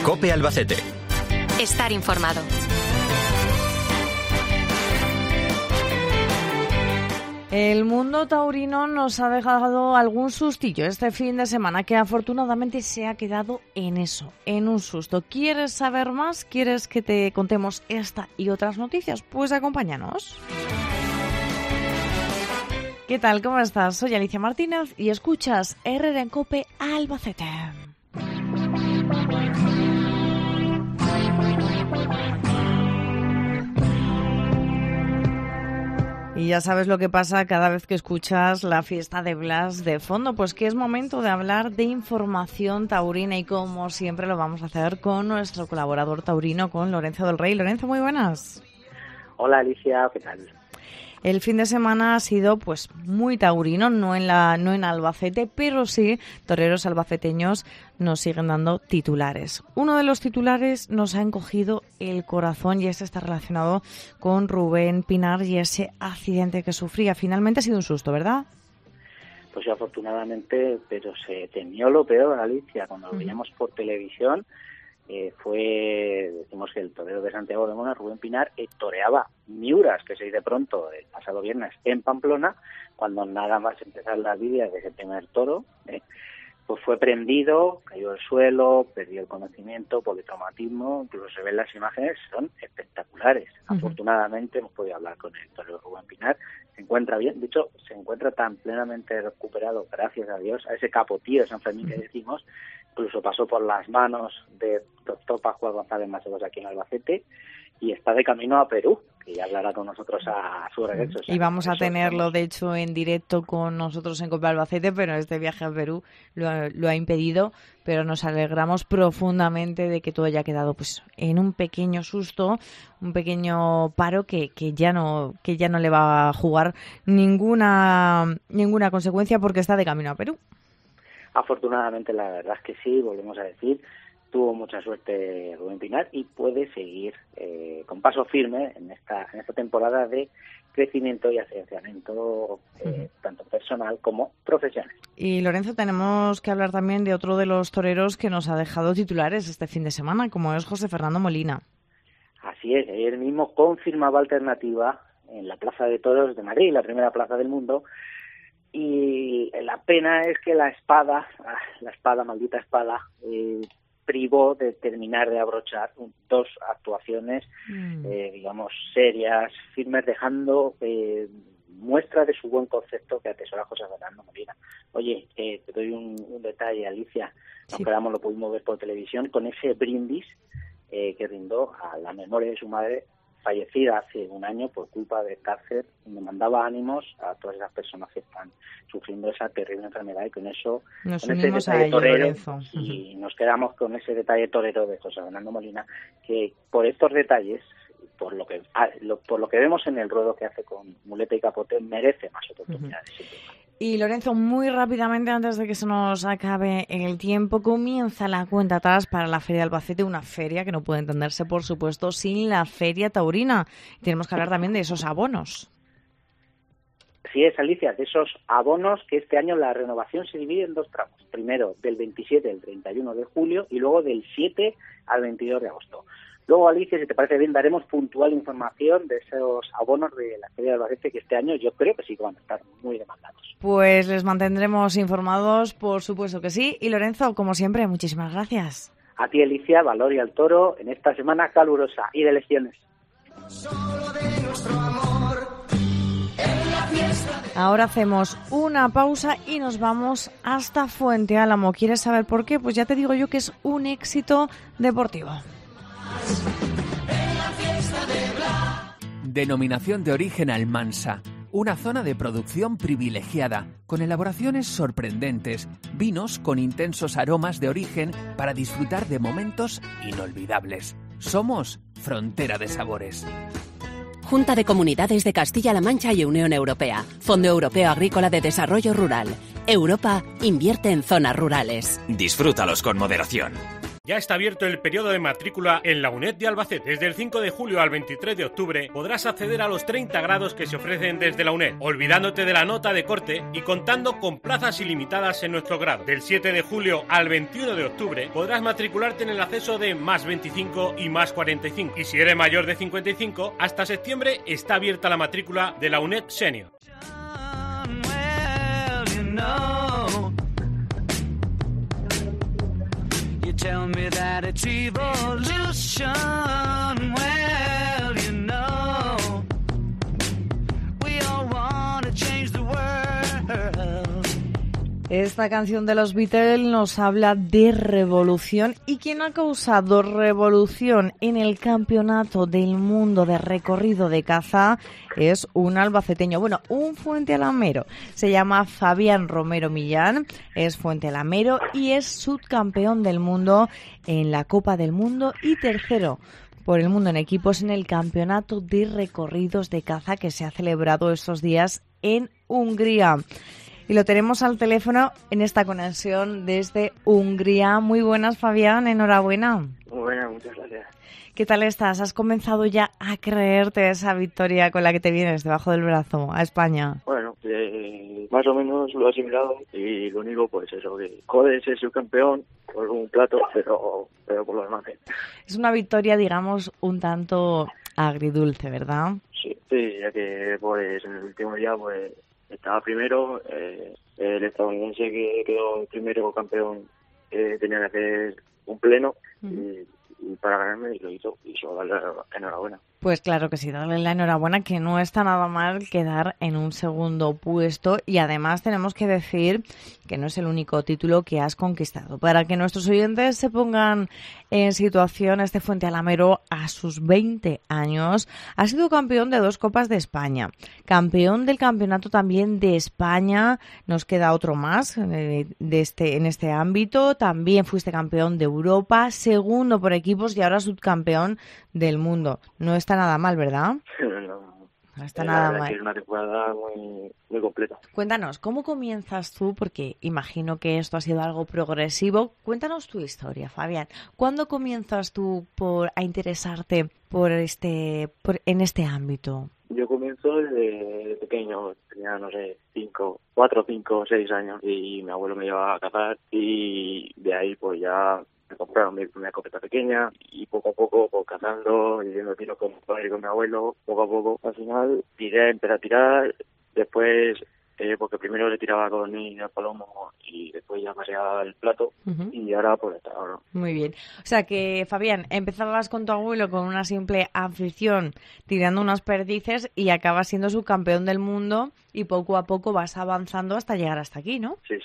COPE Albacete. Estar informado. El mundo taurino nos ha dejado algún sustillo este fin de semana que afortunadamente se ha quedado en eso, en un susto. ¿Quieres saber más? ¿Quieres que te contemos esta y otras noticias? Pues acompáñanos. ¿Qué tal? ¿Cómo estás? Soy Alicia Martínez y escuchas Herrera en COPE Albacete. Y ya sabes lo que pasa cada vez que escuchas la fiesta de Blas de fondo, pues que es momento de hablar de información taurina y como siempre lo vamos a hacer con nuestro colaborador taurino, con Lorenzo del Rey. Lorenzo, muy buenas. Hola Alicia, ¿qué tal? El fin de semana ha sido pues muy taurino, no en Albacete, pero sí toreros albaceteños nos siguen dando titulares. Uno de los titulares nos ha encogido el corazón y ese está relacionado con Rubén Pinar y ese accidente que sufría. Finalmente ha sido un susto, ¿verdad? Pues sí, afortunadamente, pero se temió lo peor, Alicia, cuando lo veíamos por televisión. Decimos que el torero de Santiago de Mona, Rubén Pinar, toreaba Miuras, que se dice pronto, el pasado viernes en Pamplona, cuando nada más empezar las lidias de ese primer toro, pues fue prendido, cayó al suelo, perdió el conocimiento, politraumatismo, incluso se ven las imágenes, son espectaculares. Afortunadamente hemos podido hablar con el torero Rubén Pinar, se encuentra bien, de hecho se encuentra tan plenamente recuperado, gracias a Dios, a ese capotillo de San Fermín que decimos, incluso pasó por las manos de doctor Pascual González Macedos aquí en Albacete y está de camino a Perú, que ya hablará con nosotros a su regreso. Y vamos a tenerlo, de hecho, en directo con nosotros en COPE Albacete, pero este viaje a Perú lo ha impedido, pero nos alegramos profundamente de que todo haya quedado pues en un pequeño susto, un pequeño paro que ya no le va a jugar ninguna consecuencia porque está de camino a Perú. Afortunadamente, la verdad es que sí, volvemos a decir, tuvo mucha suerte Rubén Pinar y puede seguir con paso firme en esta temporada de crecimiento y ascensiamiento tanto personal como profesional. Y Lorenzo, tenemos que hablar también de otro de los toreros que nos ha dejado titulares este fin de semana, como es José Fernando Molina. Así es, ayer mismo confirmaba alternativa en la Plaza de Toros de Madrid, la primera plaza del mundo. Y la pena es que maldita espada, privó de terminar de abrochar dos actuaciones, digamos, serias, firmes, dejando muestra de su buen concepto que atesora José Fernando Molina. Oye, te doy un detalle, Alicia, nos quedamos, lo pudimos ver por televisión, con ese brindis que rindó a la memoria de su madre, fallecida hace un año por culpa del cáncer, donde mandaba ánimos a todas esas personas que están sufriendo esa terrible enfermedad y con eso, nos con unimos ese a detalle ello, torero, Lorenzo. Y nos quedamos con ese detalle torero de José Fernando Molina, que por estos detalles, por lo que vemos en el ruedo que hace con muleta y capote, merece más oportunidades. Y Lorenzo, muy rápidamente, antes de que se nos acabe el tiempo, comienza la cuenta atrás para la Feria de Albacete, una feria que no puede entenderse, por supuesto, sin la Feria Taurina. Tenemos que hablar también de esos abonos. Sí, es, Alicia, de esos abonos que este año la renovación se divide en dos tramos. Primero, del 27 al 31 de julio y luego del 7 al 22 de agosto. Luego, Alicia, si te parece bien, daremos puntual información de esos abonos de la Feria de Albacete, que este año yo creo que sí que van a estar muy demandados. Pues les mantendremos informados, por supuesto que sí. Y Lorenzo, como siempre, muchísimas gracias. A ti, Alicia, valor y al toro en esta semana calurosa y de elecciones. Ahora hacemos una pausa y nos vamos hasta Fuente Álamo. ¿Quieres saber por qué? Pues ya te digo yo que es un éxito deportivo. Denominación de origen Almansa, una zona de producción privilegiada, con elaboraciones sorprendentes, vinos con intensos aromas de origen para disfrutar de momentos inolvidables. Somos Frontera de Sabores. Junta de Comunidades de Castilla-La Mancha y Unión Europea. Fondo Europeo Agrícola de Desarrollo Rural. Europa invierte en zonas rurales. Disfrútalos con moderación. Ya está abierto el periodo de matrícula en la UNED de Albacete. Desde el 5 de julio al 23 de octubre podrás acceder a los 30 grados que se ofrecen desde la UNED, olvidándote de la nota de corte y contando con plazas ilimitadas en nuestro grado. Del 7 de julio al 21 de octubre podrás matricularte en el acceso de más 25 y más 45. Y si eres mayor de 55, hasta septiembre está abierta la matrícula de la UNED Senior. Tell me that it's evolution. Well, you know, we all want to change the world. Esta canción de los Beatles nos habla de revolución, y quien ha causado revolución en el Campeonato del Mundo de Recorrido de Caza es un albaceteño, bueno, un fuentealamero. Se llama Fabián Romero Millán, es fuentealamero y es subcampeón del mundo en la Copa del Mundo y tercero por el mundo en equipos en el Campeonato de Recorridos de Caza que se ha celebrado estos días en Hungría. Y lo tenemos al teléfono en esta conexión desde Hungría. Muy buenas, Fabián, enhorabuena. Muy buenas, muchas gracias. ¿Qué tal estás? ¿Has comenzado ya a creerte esa victoria con la que te vienes debajo del brazo a España? Bueno, más o menos lo he asimilado, y lo único, pues eso, que joder, ser subcampeón por un plato, pero por lo demás. Es una victoria, digamos, un tanto agridulce, ¿verdad? Sí, ya que pues en el último día pues estaba primero, el estadounidense que quedó primero campeón tenía que hacer un pleno, y para ganarme, y lo hizo, darle enhorabuena. Pues claro que sí, darle la enhorabuena, que no está nada mal quedar en un segundo puesto, y además tenemos que decir que no es el único título que has conquistado. Para que nuestros oyentes se pongan en situación, este fuentealamero a sus 20 años ha sido campeón de 2 Copas de España, campeón del Campeonato también de España, nos queda otro más en este ámbito, también fuiste campeón de Europa, segundo por equipos y ahora subcampeón del mundo. No está nada mal, ¿verdad? No está nada mal. Es una temporada muy completa. Cuéntanos, ¿cómo comienzas tú? Porque imagino que esto ha sido algo progresivo. Cuéntanos tu historia, Fabián. ¿Cuándo comienzas tú a interesarte en este ámbito? Yo comienzo desde pequeño, tenía, no sé, 4, 5, 6 años, y mi abuelo me llevaba a cazar, y de ahí pues ya me compraron mi primera escopeta pequeña, y poco a poco, pues cazando, yendo tiros con mi padre y con mi abuelo, poco a poco, al final empecé a tirar, después, porque primero le tiraba con el palomo, y después ya pasé al plato, y ahora pues hasta ahora. Muy bien. O sea que, Fabián, empezabas con tu abuelo con una simple afición, tirando unas perdices, y acabas siendo subcampeón del mundo, y poco a poco vas avanzando hasta llegar hasta aquí, ¿no? Sí.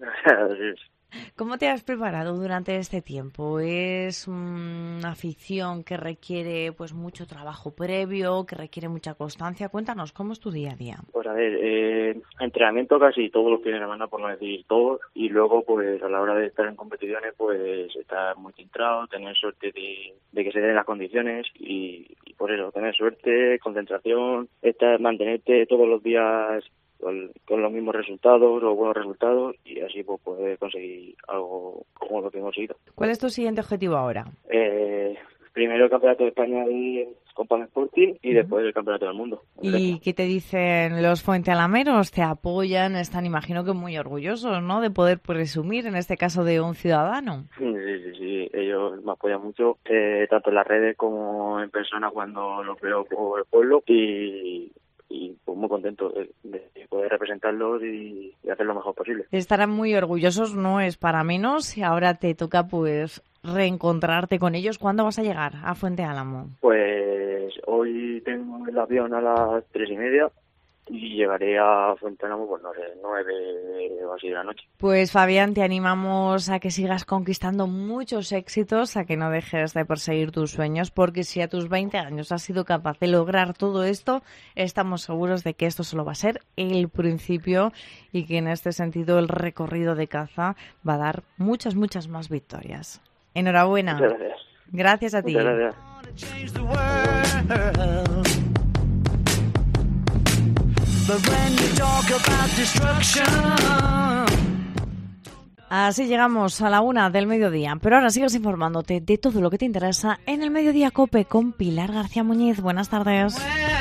¿Cómo te has preparado durante este tiempo? ¿Es una afición que requiere pues mucho trabajo previo, que requiere mucha constancia? Cuéntanos, ¿cómo es tu día a día? Pues a ver, entrenamiento casi todos los fines de semana, por no decir todos, y luego pues a la hora de estar en competiciones pues estar muy centrado, tener suerte de que se den las condiciones, y por eso, tener suerte, concentración, mantenerte todos los días con los mismos resultados o buenos resultados, y así pues poder conseguir algo como lo que hemos conseguido. ¿Cuál es tu siguiente objetivo ahora? Primero el Campeonato de España de Compact Sporting, y después el Campeonato del Mundo. ¿Y qué te dicen los fuentealameros? ¿Te apoyan? Están, imagino que muy orgullosos, ¿no?, de poder presumir, en este caso, de un ciudadano. Sí, ellos me apoyan mucho, tanto en las redes como en persona cuando los veo por el pueblo, y pues muy contento de poder representarlos y hacer lo mejor posible. Estarán muy orgullosos, no es para menos, y ahora te toca pues reencontrarte con ellos. ¿Cuándo vas a llegar a Fuente Álamo? Pues hoy tengo el avión a las 3:30 y llegaré a Fuente Álamo, pues no sé, 9 o así de la noche. Pues Fabián, te animamos a que sigas conquistando muchos éxitos, a que no dejes de perseguir tus sueños, porque si a tus 20 años has sido capaz de lograr todo esto, estamos seguros de que esto solo va a ser el principio, y que en este sentido el recorrido de caza va a dar muchas más victorias. Enhorabuena. Muchas gracias. Gracias a ti. Muchas gracias. But when you talk about destruction, Así llegamos a la 1 del mediodía, pero ahora sigues informándote de todo lo que te interesa en el Mediodía COPE con Pilar García Muñiz. Buenas tardes.